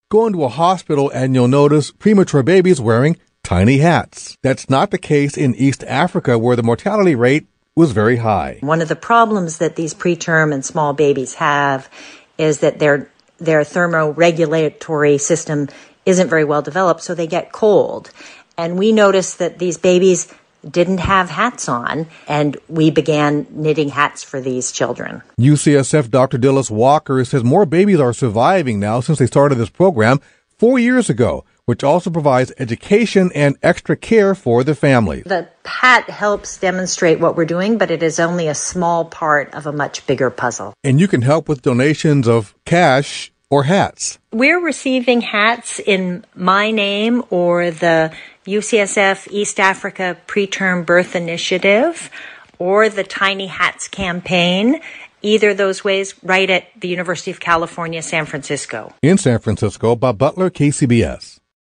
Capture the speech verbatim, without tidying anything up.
Go into a hospital and you'll notice premature babies wearing tiny hats. That's not the case in East Africa, where the mortality rate was very high. One of the problems that these preterm and small babies have is that their their thermoregulatory system isn't very well developed, so they get cold. And we noticed that these babies didn't have hats on, and we began knitting hats for these children. U C S F Doctor Dillis Walker says more babies are surviving now since they started this program four years ago, which also provides education and extra care for the family. The hat helps demonstrate what we're doing, but it is only a small part of a much bigger puzzle. And you can help with donations of cash or hats. We're receiving hats in my name or the U C S F East Africa Preterm Birth Initiative or the Tiny Hats campaign. Either of those ways, right at the University of California, San Francisco. In San Francisco, Bob Butler, K C B S.